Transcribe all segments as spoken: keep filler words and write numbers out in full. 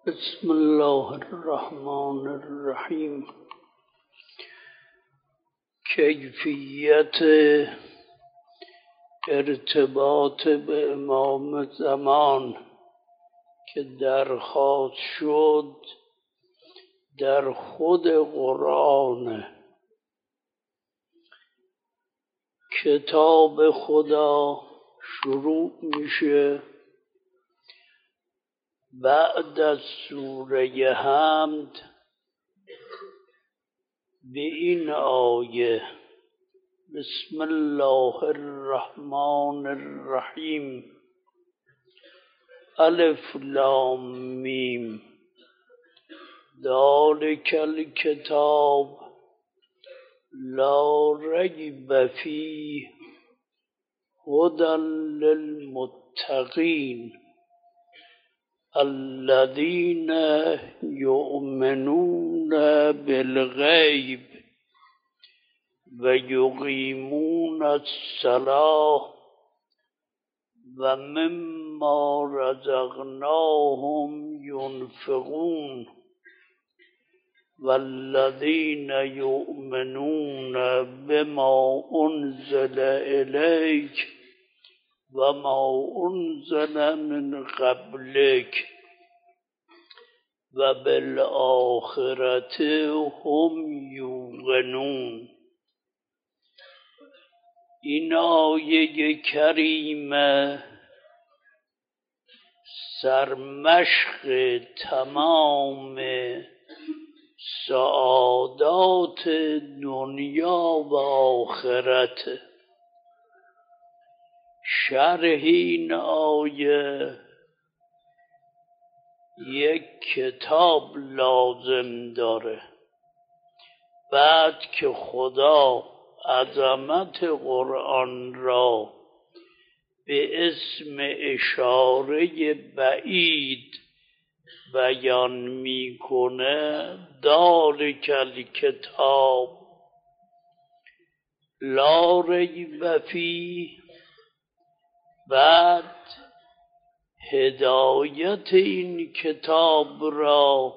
بسم الله الرحمن الرحیم. کیفیت ارتباط به امام زمان که درخواست شد در خود قرآن. کتاب خدا شروع میشه بعد از سوره حمد به این آیه: بسم الله الرحمن الرحیم. الف لام میم. ذالک الکتاب لا ریب فیه هدی للمتقین الذین یؤمنون بالغیب و یقیمون الصلاة و مما رزقناهم ینفقون والذین یؤمنون بما انزل الیک و ما انزل من قبلک و بالآخرة هم یوقنون. این آیه کریمه سرمشق تمام سعادات دنیا و آخرت. شرح این آیه یک کتاب لازم داره. بعد که خدا عظمت قرآن را به اسم اشاره بعید بیان میکنه، ذالک الکتاب لا ریب فیه، بعد هدایت این کتاب را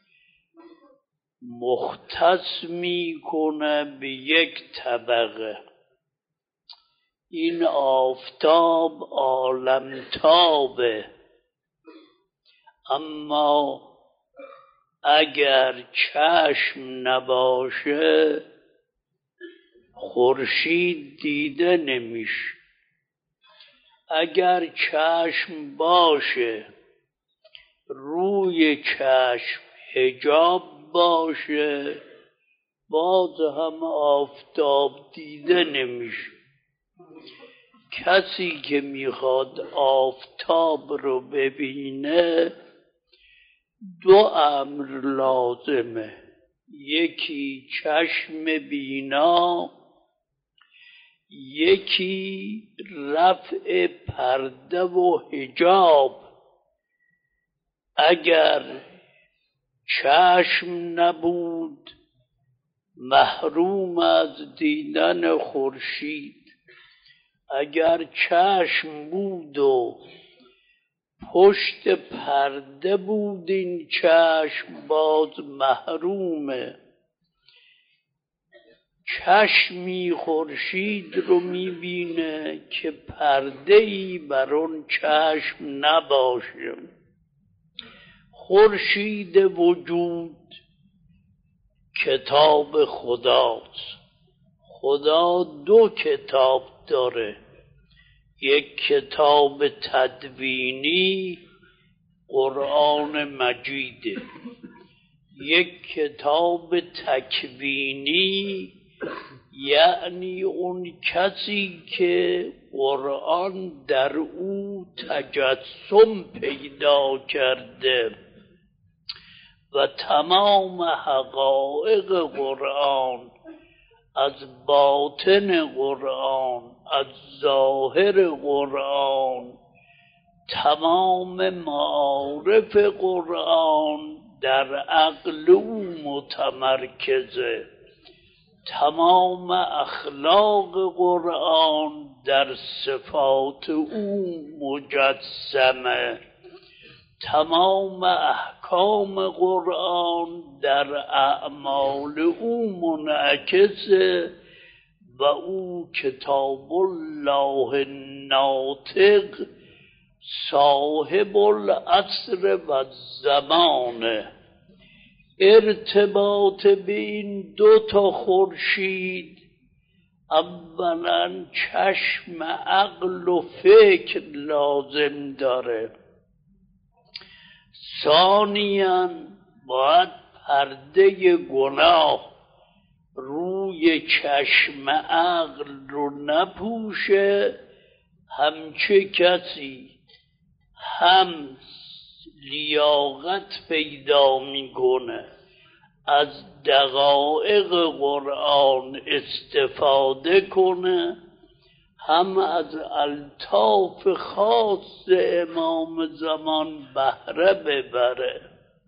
مختص میکنه به یک طبقه. این آفتاب عالمتابه، اما اگر چشم نباشه خورشید دیده نمیشه. اگر چشم باشه، روی چشم حجاب باشه، باز هم آفتاب دیده نمیشه. کسی که میخواد آفتاب رو ببینه دو امر لازمه: یکی چشم بینا، یکی رفع پرده و حجاب. اگر چشم نبود محروم از دیدن خورشید، اگر چشم بود و پشت پرده بود این چشم باز محرومه. چشمی خورشید رو میبینه که پرده‌ای بر اون چشم نباشه. خورشید وجود کتاب خداست. خدا دو کتاب داره: یک کتاب تدوینی قرآن مجیده، یک کتاب تکوینی یعنی اون کسی که قرآن در او تجسم پیدا کرده و تمام حقایق قرآن، از باطن قرآن، از ظاهر قرآن، تمام معارف قرآن در عقل او متمرکزه. تمام اخلاق قرآن در صفات او مجسمه. تمام احکام قرآن در اعمال او منعکسه و او کتاب الله ناطق صاحب العصر و زمان. ارتباط بین دو تا خورشید اولا چشم عقل و فکر لازم داره، ثانیاً باید پرده گناه روی چشم عقل رو نپوشه. همچه کسی هم لیاقت پیدا میکنه از دقایق قرآن استفاده کنه، هم از الطاف خاص امام زمان بهره ببره.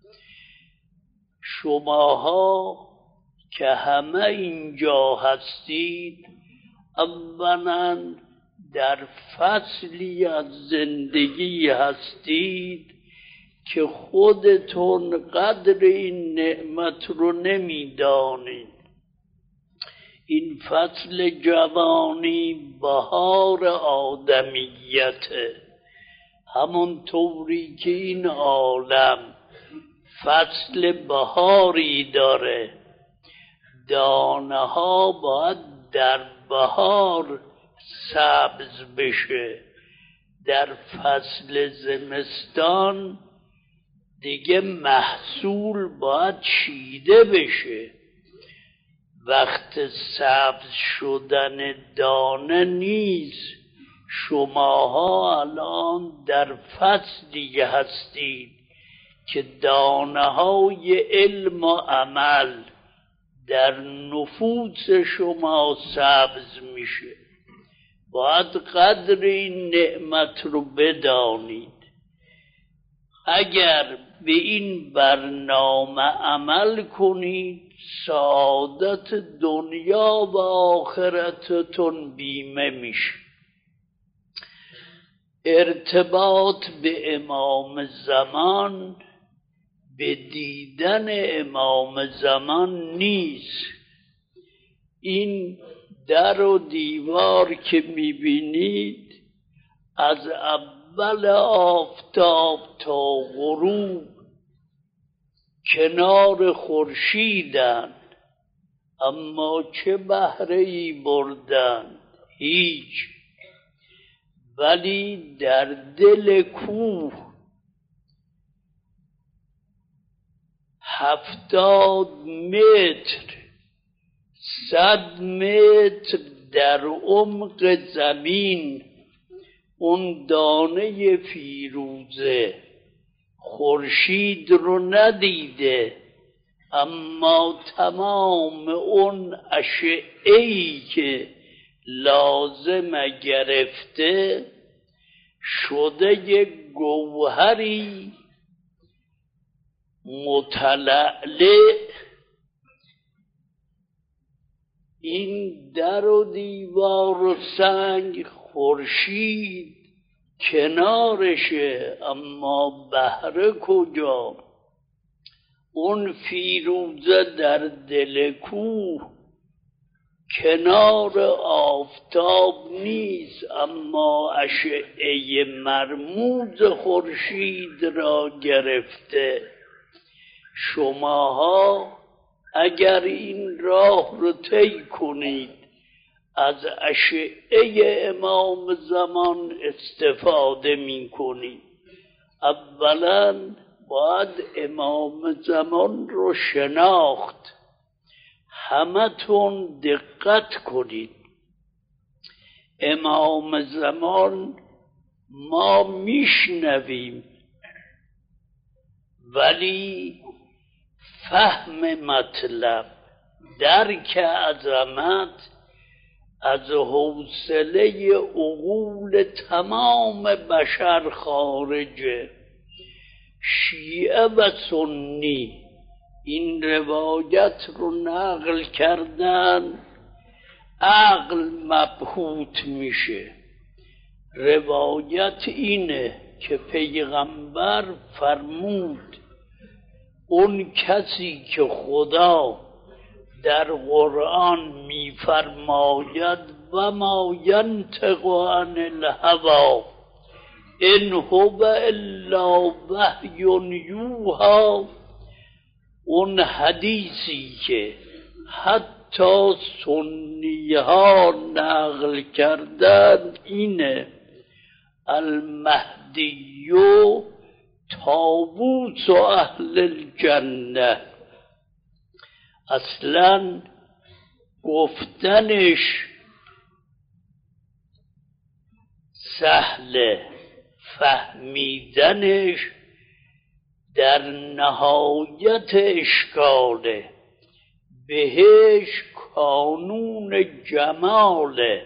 شماها که همه اینجا هستید اولا در فصلی از زندگی هستید که خودتون قدر این نعمت رو نمیدانید. این فصل جوانی بهار آدمیته، همون طوری که این عالم فصل بهاری داره. دانه ها باید در بهار سبز بشه، در فصل زمستان دیگه محصول باید چیده بشه. وقت سبز شدن دانه نیست. شماها الان در فصلی هستید که دانه های علم و عمل در نفوس شما سبز میشه. باید قدر این نعمت رو بدانید. اگر به این برنامه عمل کنید سعادت دنیا و آخرتتون بیمه میشه. ارتباط به امام زمان به دیدن امام زمان نیست. این در و دیوار که میبینید از اول آفتاب تا غروب کنار خورشیدن، اما چه بهره ای بردن؟ هیچ. ولی در دل کوه هفتاد متر صد متر در عمق زمین اون دانه فیروزه خورشید رو ندیده، اما تمام اون اشعه‌ای که لازم گرفته شده یک گوهری متلألئ. این در و دیوار و سنگ خورشید کنارشه، اما بهره کجا؟ اون فیروزه در دل کوه کنار آفتاب نیست، اما اشعه مرموز خورشید را گرفته. شماها اگر این راه رو طی کنید از اشعه امام زمان استفاده می کنید. اولا باید امام زمان رو شناخت. همتون دقت کنید. امام زمان ما میشنویم ولی فهم مطلب، درک عظمت از حوصله عقول تمام بشر خارجه. شیعه و سنی این روایت رو نقل کردن، عقل مبهوت میشه. روایت اینه که پیغمبر فرمود اون کسی که خدا در قرآن میفرماید و ما ینطق عن الهوی ان هو الا وحی یوحی، اون حدیثی که حتی سنی ها نقل کردن اینه المهدی طاووس و اهل الجنه. اصلا گفتنش سهله، فهمیدنش در نهایت اشکاله. بهش کانون جماله،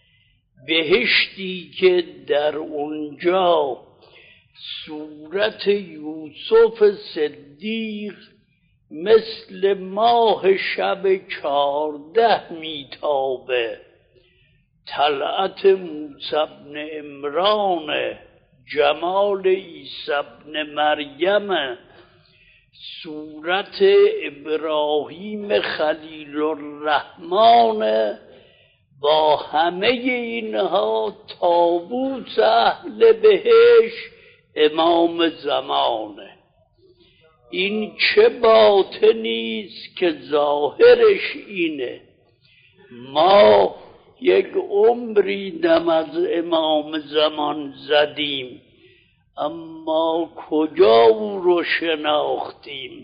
بهشتی که در اونجا صورت یوسف صدیق مثل ماه شب چارده میتابه، طلعت موسی بن عمران، جمال عیسی بن مریم، صورت ابراهیم خلیل الرحمن، با همه اینها طاووس اهل بهش امام زمانه. این چه باطنی است که ظاهرش اینه. ما یک عمری دم از امام زمان زدیم اما کجا او رو شناختیم؟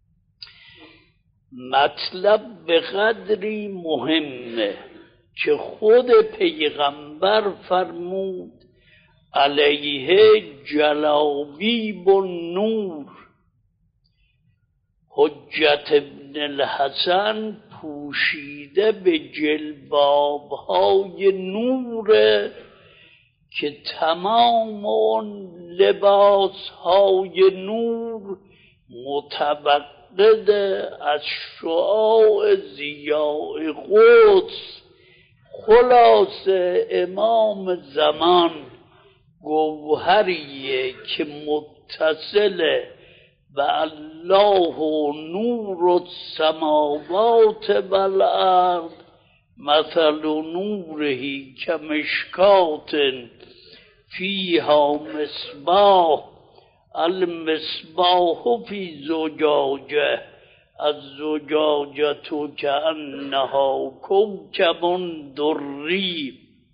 مطلب به قدری مهمه که خود پیغمبر فرمود علیه جلابیب النور. حجت ابن الحسن پوشیده به جلباب‌های نوره که تمام اون لباس‌های نور متبقد از شعاع ضیاء قدس. خلاصه امام زمان گوهریه که متصله به الله و نور السماوات والارض مثل نورهی کمشکات فیها مصباح المصباح فی زجاجه الزجاجه کأنها کوکب دری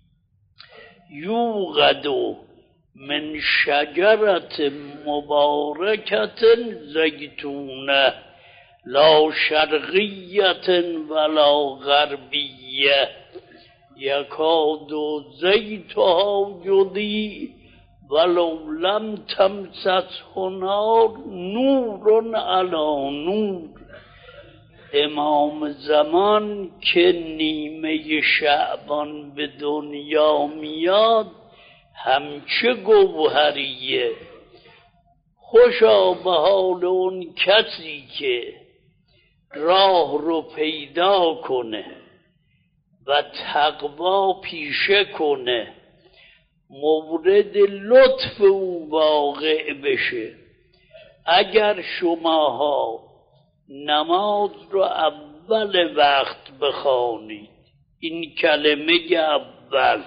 یوقد من شجرت مبارکت زیتونه لا شرقیت ولا غربیه یکاد زیتها یضیء ولو لم تمسسه نار نور علی نور. امام زمان که نیمه شعبان به دنیا میاد همچه گوهریه. خوشا به حال اون کسی که راه رو پیدا کنه و تقوا پیشه کنه، مورد لطف او واقع بشه. اگر شماها نماز رو اول وقت بخوانید، این کلمه اول،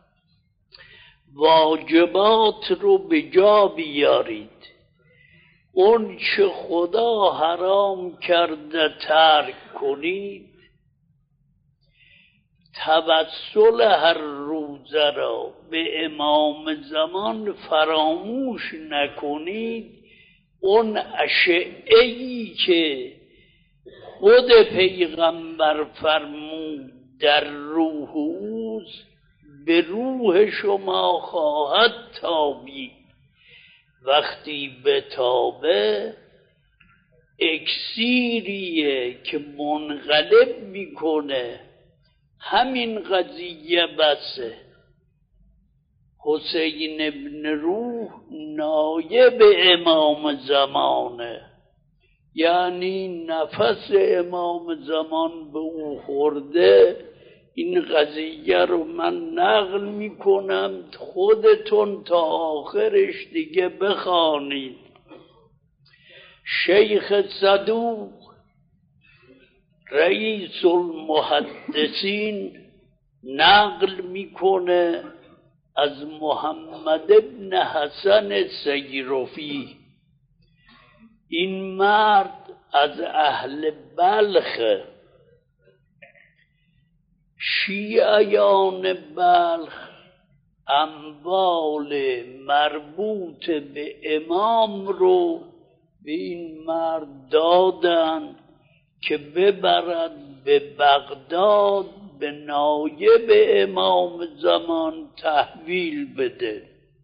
واجبات رو به جا بیارید، اون چه خدا حرام کرده ترک کنید، توسل هر روزه را به امام زمان فراموش نکنید، اون اشعه‌ای که خود پیغمبر فرمود در روح اوست به روح شما خواهد تابید. وقتی بتابه اکسیریه که منقلب میکنه. همین قضیه بسه. حسین ابن روح نایب امام زمانه، یعنی نفس امام زمان به او خورده این قضیه رو من نقل میکنم، خودتون تا آخرش دیگه بخوانید. شیخ صدوق رئیس المحدثین نقل میکنه از محمد ابن حسن سیرفی. این مرد از اهل بلخ. شیعیان بلخ اموال مربوط به امام رو به این مرد دادن که ببرد به بغداد به نایب امام زمان تحویل بده.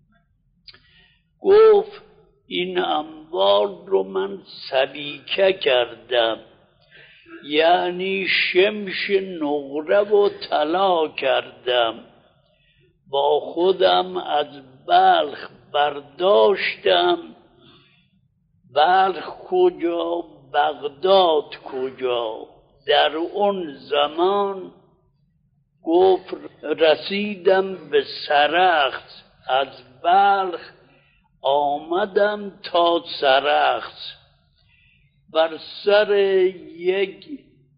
گفت این اموال رو من سبیکه کردم، یعنی شمش نقره و طلا کردم، با خودم از بلخ برداشتم. بلخ کجا؟ بغداد کجا؟ در اون زمان گفت رسیدم به سرخس، از بلخ آمدم تا سرخس، بر سر یک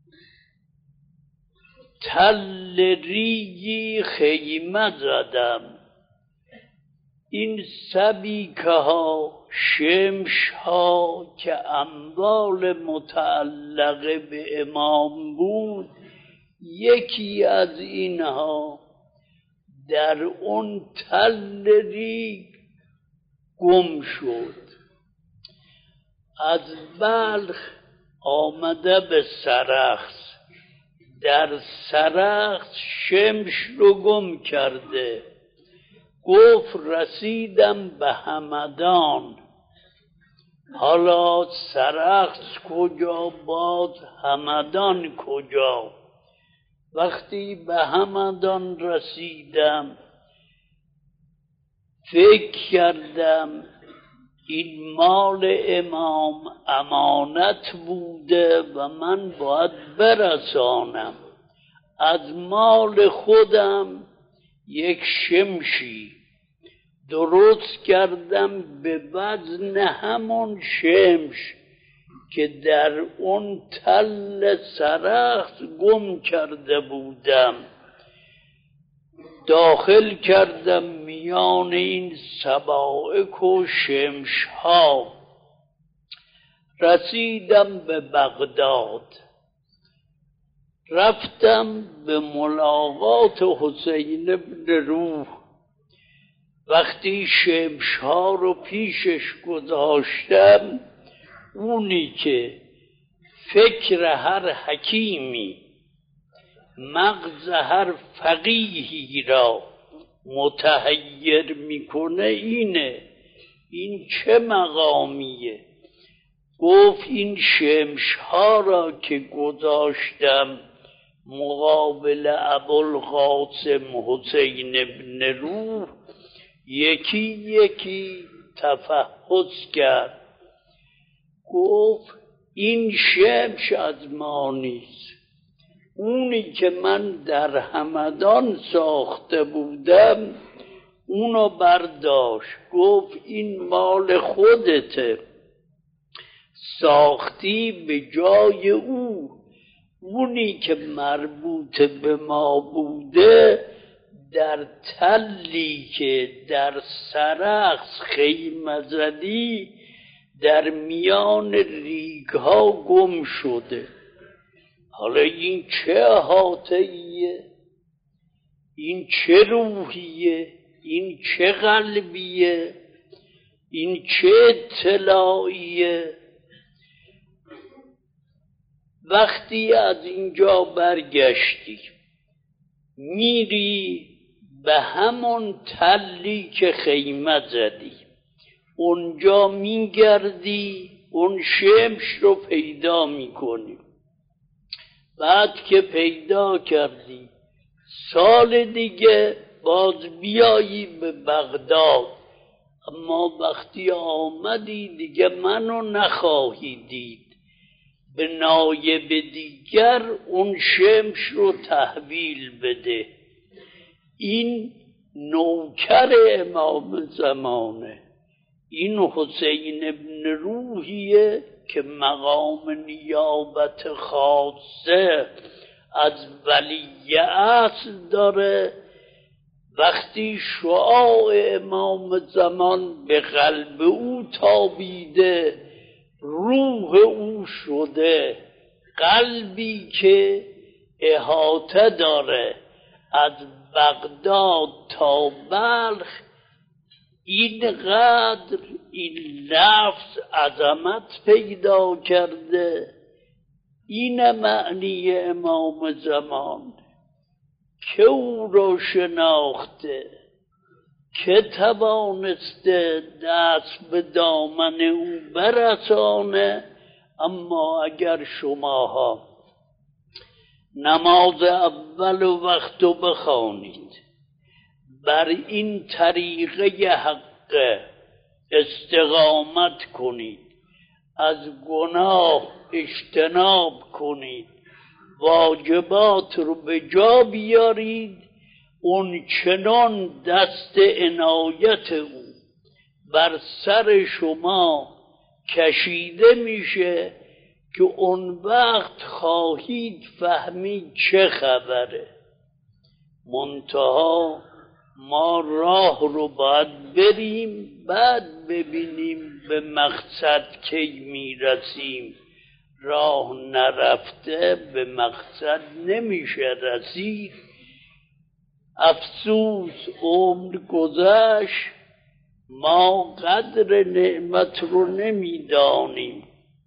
تل ریگی خیمه زدم. این سبیکه ها، شمش ها که اموال متعلقه به امام بود، یکی از اینها در اون تل ریگ گم شد. از بلخ آمده به سرخس، در سرخس شمش رو گم کرده. گفت رسیدم به همدان. حالا سرخس کجا؟ باز همدان کجا؟ وقتی به همدان رسیدم فکر کردم این مال امام امانت بوده و من باید برسانم. از مال خودم یک شمشی درست کردم به وزن همون شمش که در اون تل سرخس گم کرده بودم. داخل کردم میان این سبائک و شمش ها. رسیدم به بغداد. رفتم به ملاقات حسین ابن روح. وقتی شمش ها رو پیشش گذاشتم، اونی که فکر هر حکیمی، مغز هر فقیهی را متحیر میکنه اینه. این چه مقامیه؟ گفت این شمش ها را که گذاشتم مقابل ابوالقاسم حسین ابن روح، یکی یکی تفحص کرد. گفت این شمش از ما نیست. اونی که من در همدان ساخته بودم اونو برداشت. گفت این مال خودته، ساختی به جای او. اونی که مربوط به ما بوده در تلی که در سرخس خیمه زدی در میان ریگ ها گم شده. حالا این چه احاطه‌ایه؟ این چه روحیه؟ این چه قلبیه؟ این چه اطلاعیه؟ وقتی از اینجا برگشتی میری به همون تلی که خیمه زدی، اونجا میگردی، اون شمش رو پیدا میکنی. بعد که پیدا کردی سال دیگه باز بیایی به بغداد، اما وقتی آمدی دیگه منو نخواهی دید. به نایب دیگر اون شمش رو تحویل بده. این نوکر امام زمانه، این حسین ابن روحیه که مقام نیابت خاصه از ولی عصر داره. وقتی شعاع امام زمان به قلب او تابیده، روح او شده قلبی که احاطه داره از بغداد تا بلخ، اینقدر این لفظ عظمت پیدا کرده. این معنی امام زمان که او را شناخته، که توانسته دست به دامن او برسانه. اما اگر شماها نماز اول وقت رو بخوانید، بر این طریقه حق استقامت کنید، از گناه اجتناب کنید، واجبات رو به جا بیارید، اون چنان دست عنایت او بر سر شما کشیده میشه که اون وقت خواهید فهمید چه خبره. منتها ما راه رو باید بریم، بعد ببینیم به مقصد کی میرسیم. راه نرفته به مقصد نمیشه رسید. افسوس عمر گذشت، ما قدر نعمت رو نمیدانیم.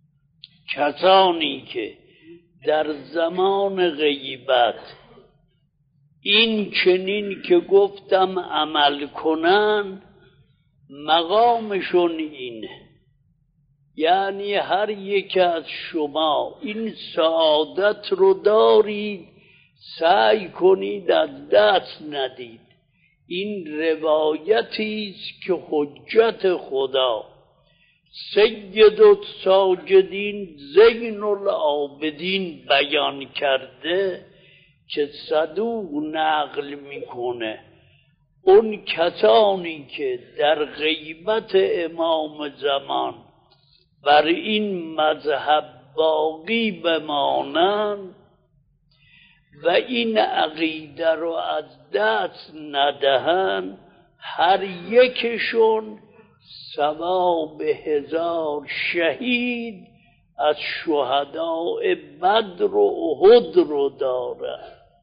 کسانی که در زمان غیبت این چنین که گفتم عمل کنن، مقامشون اینه. یعنی هر یک از شما این سعادت رو دارید، سعی کنید از دست ندید. این روایتی است که حجت خدا سید الساجدین زین العابدین بیان کرده که صدوق نقل میکنه. اون کسانی که در غیبت امام زمان بر این مذهب باقی بمانند و این عقیده رو از دست ندهن، هر یکشون ثواب هزار شهید از شهداء بدر و احد رو داره.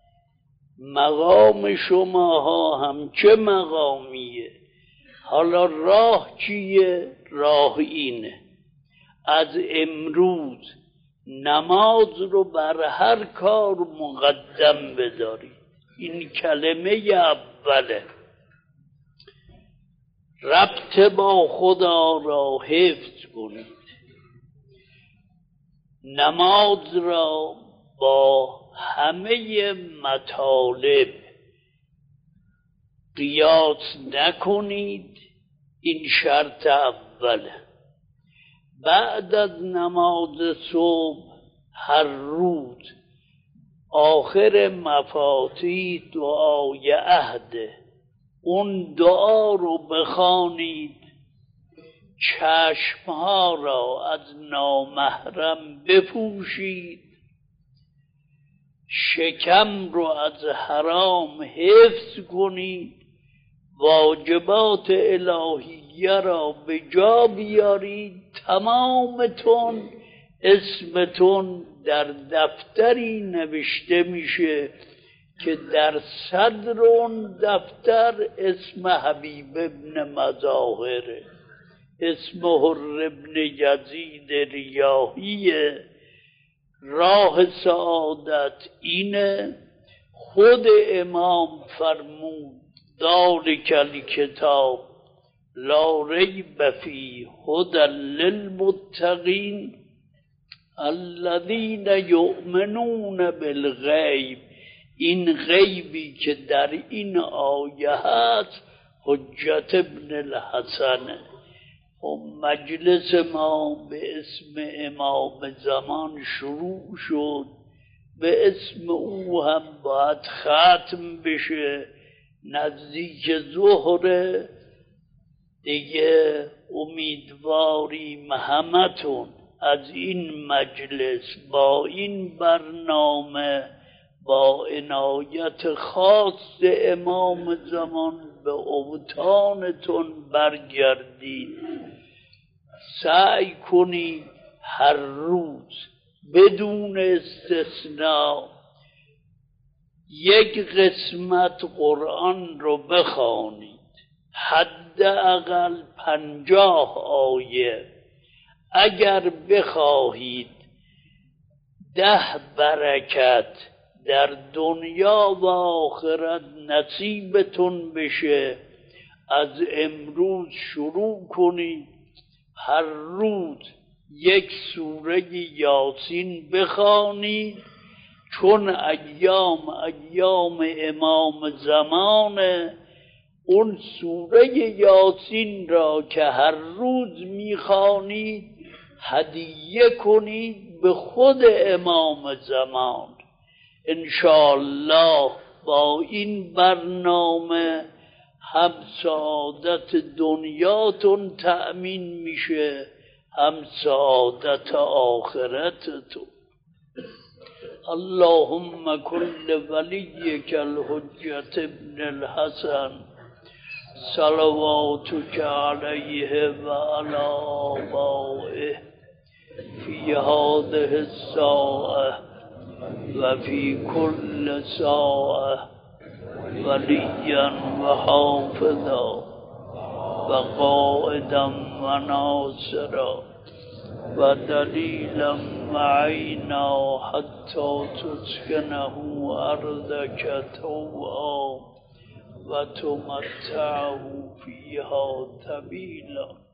مقام شماها هم چه مقامیه؟ حالا راه چیه؟ راه اینه: از امروز نماز رو بر هر کار مقدم بداری. این کلمه اوله. ربط با خدا را حفظ کنید. نماز را با همه مطالب قیاس نکنید. این شرط اوله. بعد از نماز صبح هر روز آخر مفاتیح دعای عهده، اون دعا رو بخوانید. چشمها را از نامحرم بپوشید، شکم رو از حرام حفظ کنید، واجبات الهیه را به جا بیارید. تمامتون اسمتون در دفتری نوشته میشه که در صدر اون دفتر اسم حبیب ابن مظاهره، اسم حر ابن یزید ریاحیه. راه سعادت اینه. خود امام فرمود ذالک الکتاب لا ریب فیه هدی للمتقین الذین یؤمنون بالغیب. این غیبی که در این آیه هست حجت ابن الحسنه. و مجلس ما به اسم امام زمان شروع شد، به اسم او هم باید ختم بشه. نزدیک ظهر دیگه امیدواریم همتون از این مجلس با این برنامه با عنایت خاص امام زمان به اوطانتون برگردید. سعی کنید هر روز بدون استثناء یک قسمت قرآن رو بخوانید، حداقل پنجاه آیه. اگر بخواهید ده برکت در دنیا و آخرت نصیبتون بشه، از امروز شروع کنید هر روز یک سوره یاسین بخوانید، چون ایام ایام امام زمانه. اون سوره یاسین را که هر روز میخوانید هدیه کنید به خود امام زمان. انشاءالله با این برنامه هم سعادت دنیاتون تأمین میشه، هم سعادت آخرتتون. اللهم کل ولیک الحجة ابن الحسن صلواتک علیه و علی آبائه فی هذه الساعة و فی کل ساعة ولیا و حافظا و قائدا و ناصرا و دلیلا و عینا حتی تسکنه ارضک طوعا و تمتعه فیها طویلا.